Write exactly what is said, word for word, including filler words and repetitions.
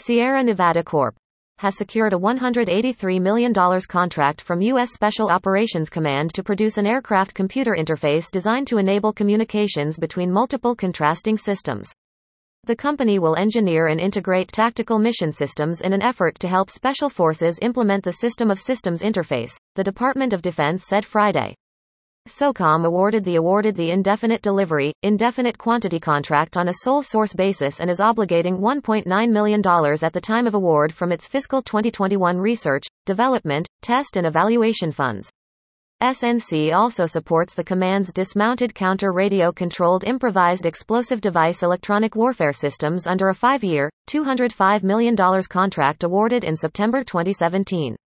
Sierra Nevada Corporation has secured a one hundred eighty-three million dollars contract from U S Special Operations Command to produce an aircraft computer interface designed to enable communications between multiple contrasting systems. The company will engineer and integrate tactical mission systems in an effort to help special forces implement the System of Systems interface, the Department of Defense said Friday. SOCOM awarded the awarded the indefinite delivery, indefinite quantity contract on a sole source basis and is obligating one point nine million dollars at the time of award from its fiscal twenty twenty-one research, development, test and evaluation funds. S N C also supports the command's dismounted counter-radio controlled improvised explosive device electronic warfare systems under a five-year, two hundred five million dollars contract awarded in September twenty seventeen.